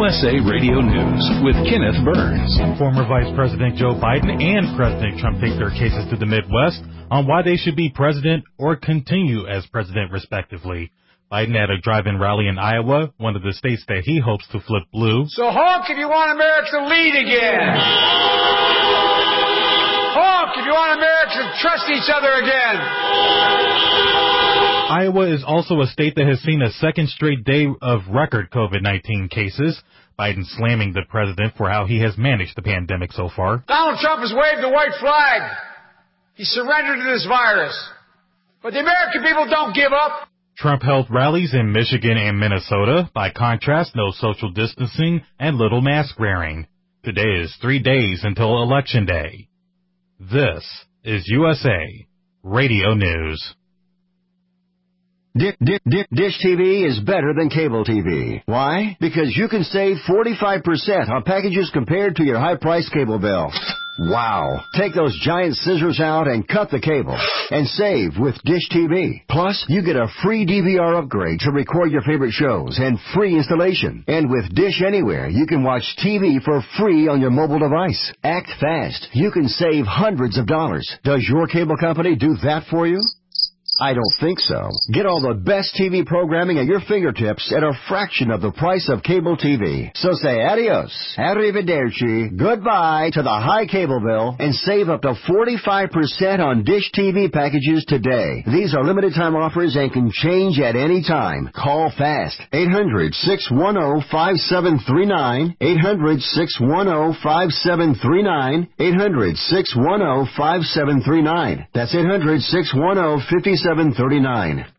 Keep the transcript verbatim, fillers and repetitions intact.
S A Radio News with Kenneth Burns. Former Vice President Joe Biden and President Trump take their cases to the Midwest on why they should be president or continue as president, respectively. Biden had a drive-in rally in Iowa, one of the states that he hopes to flip blue. So honk if you want America to lead again. Honk if you want America to trust each other again. Iowa is also a state that has seen a second straight day of record COVID nineteen cases. Biden slamming the president for how he has managed the pandemic so far. Donald Trump has waved the white flag. He surrendered to this virus. But the American people don't give up. Trump held rallies in Michigan and Minnesota. By contrast, no social distancing and little mask wearing. Today is three days until Election Day. This is U S A Radio News. Dish, Dish, Dish T V is better than cable T V. Why? Because you can save forty-five percent on packages compared to your high-priced cable bill. Wow. Take those giant scissors out and cut the cable and save with Dish T V. Plus, you get a free D V R upgrade to record your favorite shows and free installation. And with Dish Anywhere, you can watch T V for free on your mobile device. Act fast. You can save hundreds of dollars. Does your cable company do that for you? I don't think so. Get all the best T V programming at your fingertips at a fraction of the price of cable T V. So say adios, arrivederci, goodbye to the high cable bill and save up to forty-five percent on Dish T V packages today. These are limited time offers and can change at any time. Call fast. eight hundred, six one zero, five seven three nine. eight hundred, six one zero, five seven three nine. eight hundred, six one zero, five seven three nine. That's eight hundred, six one zero, five seven three nine.